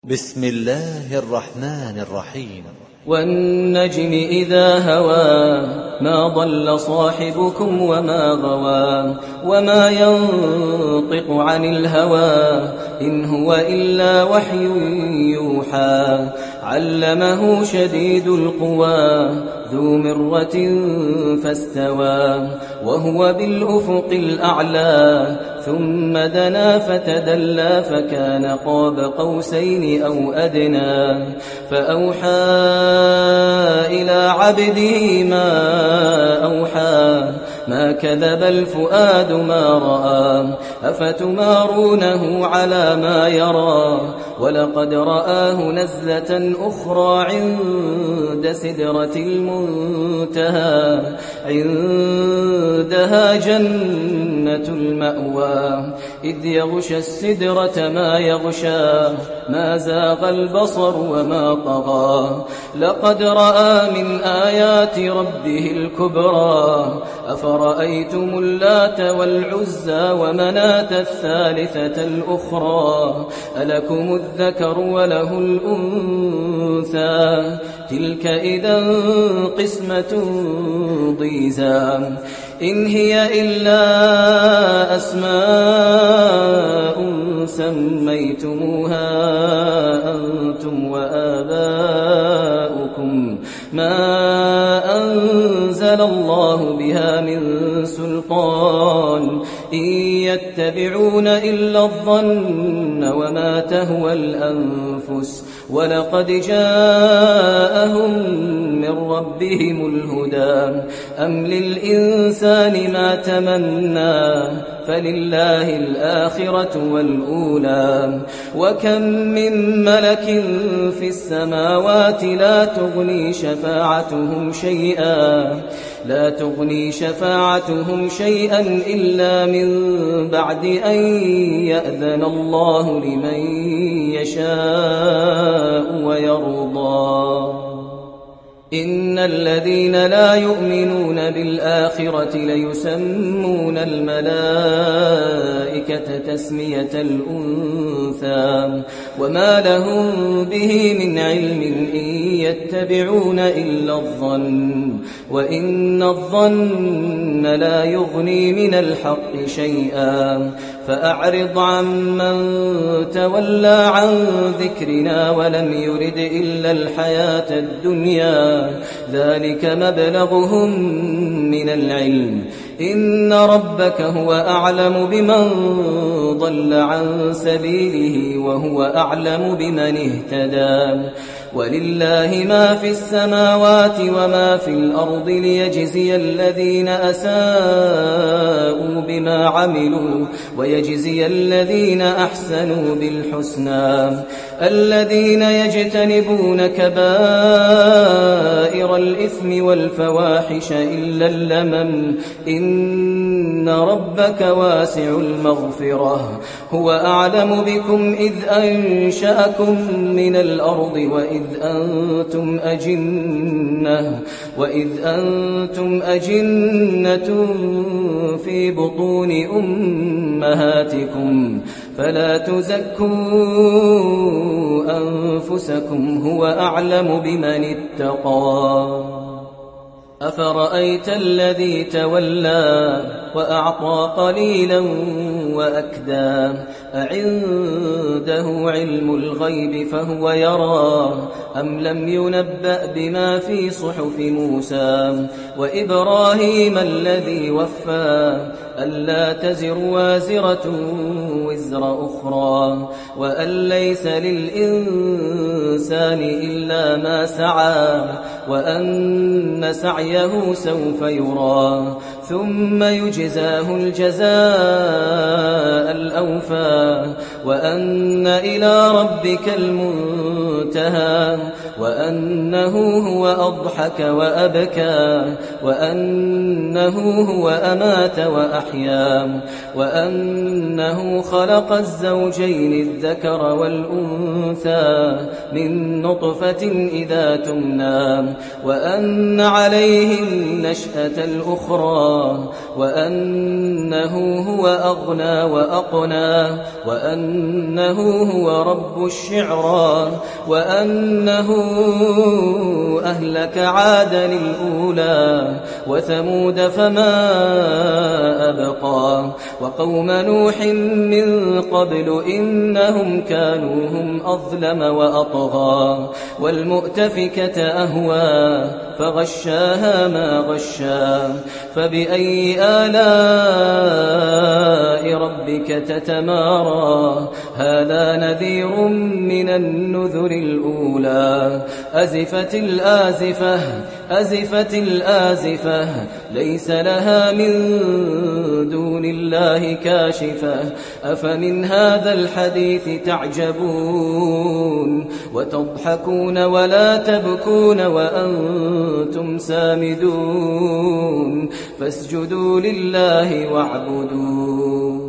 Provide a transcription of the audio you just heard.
بسم الله الرحمن الرحيم. والنجم إذا هوى ما ضل صاحبكم وما غوى وما ينطق عن الهوى إن هو إلا وحي يوحى علمه شديد القوى ذو مرة فاستوى وهو بالأفق الأعلى ثم دنا فتدلى فكان قاب قوسين أو أدنى فأوحى إلى عبده ما أوحى ما كذب الفؤاد ما رأى أفتمارونه على ما يرى ولقد رآه نزلة أخرى عند سدرة المنتهى عندها جنة المأوى إذ يغشى السدرة ما يغشى ما زاغ البصر وما طغى لقد رأى من آيات ربه الكبرى أفرأيتم اللات والعزى ومناة الثالثة الأخرى ألكم الذكر وله الأنثى تلك إذا قسمة ضيزى إن هي إلا أسماء سميتموها أنتم وآباؤكم ما أنزل الله بها من سلطان إن يتبعون إلا الظن وما تهوى الأنفس ولقد جاءهم من ربهم الهدى أم للإنسان ما تمنى فلله الآخرة والأولى وكم من ملك في السماوات لا تغني شفاعتهم شيئا إلا من بعد أن يأذن الله لمن يشاء ويرضى إن الذين لا يؤمنون بالآخرة ليسمون الملائكة تسمية الأنثى وما لهم به من علم إن يتبعون إلا الظن وإن الظن لا يغني من الحق شيئا فأعرض عمن تولى عن ذكرنا ولم يرد إلا الحياة الدنيا ذلك مبلغهم من العلم إن ربك هو أعلم بمن ضل عن سبيله وهو أعلم بمن اهتدى ولله ما في السماوات وما في الأرض ليجزي الذين أساءوا بما عملوا ويجزي الذين أحسنوا بالحسنى الذين يجتنبون كبائر الإثم والفواحش إلا اللمم إن ربك واسع المغفرة هو أعلم بكم إذ أنشأكم من الأرض وإذ أنتم أجنة في بطون أمهاتكم فلا تزكوا أنفسكم هو أعلم بمن اتقى أفرأيت الذي تولى وأعطى قليلا وأكدى أعنده علم الغيب فهو يرى أم لم ينبأ بما في صحف موسى وإبراهيم الذي وفى ألا تزر وازرة وزر أخرى وأن ليس للإنسان إلا ما سعى وأن سعيه سوف يرى ثم يجزاه الجزاء الأوفى وأن إلى ربك المنتهى وأنه هو أضحك وأبكى وأنه هو أمات وأحيا وأنه خلق الزوجين الذكر والأنثى من نطفة إذا تمنى وأن عليه النشأة الأخرى وأنه هو أغنى وأقنى وأنه هو رب الشعرى وأنه أهلك عادا الأولى وثمود فما أبقى وقوم نوح من قبل إنهم كانوا هم أظلم وأطغى والمؤتفكة أهوى فغشاها ما غشا فبأي آلاء ربك تتمارى هذا نذير من النذر الأولى أزفت الآزفة أزفت الآزفة ليس لها من دون الله كاشفة أفمن هذا الحديث تعجبون وتضحكون ولا تبكون وأنتم سامدون فاسجدوا لله واعبدوا